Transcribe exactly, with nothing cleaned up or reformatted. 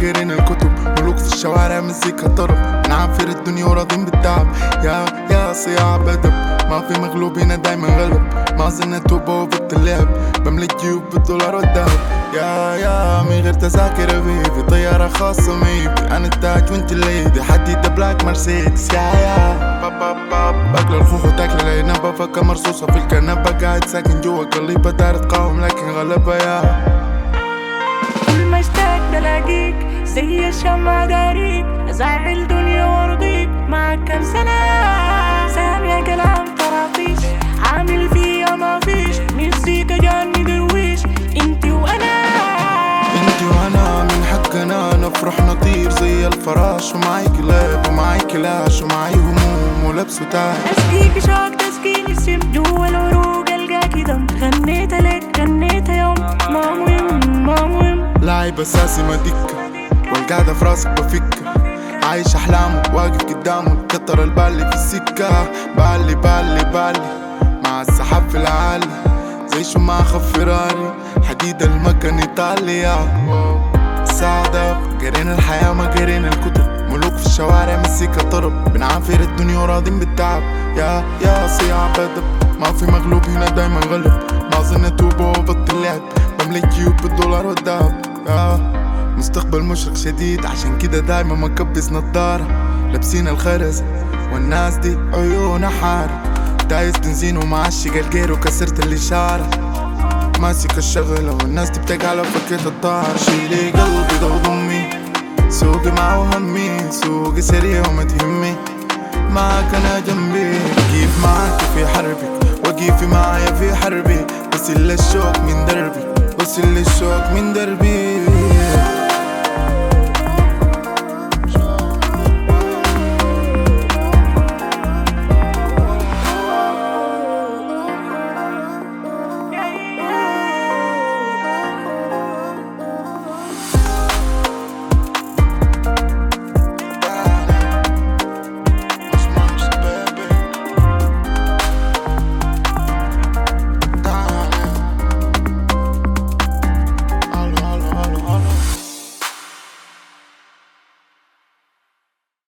قارين الكتب، ملوك في الشوارع مزيكا طرب، بنعافر الدنيا وراضين بالتعب. يا يا صياع بدب، ما في مغلوبين دايما غلب، ما زلنا توبة وبط اللعب، بملك جيوب بالدولار والذهب. يا يا من غير تذاكر بيبي، طيارة خاصة ميبي، أنا التاج وانت الليدي، حديدة بلاك مرسيدس. يا يا باب باب باب باكل الخوخ وتاكل العنبة، فكة مرصوصة في الكنبة، قاعد ساكن جوا قليبة، دار تقاوم لكن غلبة. يا كل ما اشتاق بلاقيك زي الشمعة داريك، ازعل دنيا وارضيك معك كم سنة، سامع كلام طراطيش عامل فيها ما فيش، مزيكا جاني درويش انتي وانا. انتي وانا من حقنا نفرح نطير زي الفراش، ومعي كلاب ومعي كلاش ومعي هموم ولبس وتاج. اسقيك شوق تسكين السم جوا العروق القاكي دم، غنيت لك غنيتها يوم ما مهم ما مهم. لاعب اساسي ما دكة والقاعدة في راسك بفكة، عايش احلامه واقف قدامه، كتر البالي في السكة، بالي بالي بالي مع السحاب في العالي، زي شو ما اخف فراري، حديد المكن ايطاليا. سعدة قارين الحياة ما قارين الكتب، ملوك في الشوارع مزيكا طرب، بنعافر الدنيا وراضين بالتعب. يا يا صياع بدب، ما في مغلوب هنا دايما غلب، ما زلنا توبة وبط اللعب، بملك جيوب بالدولار والذهب. يا مستقبل مشرق شديد، عشان كده دايما مكبس نضارة، لابسين الخرز والناس دي عيونها حارة، دايس بنزين ومعشق الجير وكسرت الإشارة، ماسك الشغلة والناس دي بتقع على فكرة الطار. شيلي قلبي ضغط أمي، سوقي معه همي، سوقي سريع وما تهمي، معك أنا جنبي، وقيف معاك في حربك وقيفي معايا في حربي، بس اللي الشوق من دربي، بس اللي الشوق من دربي.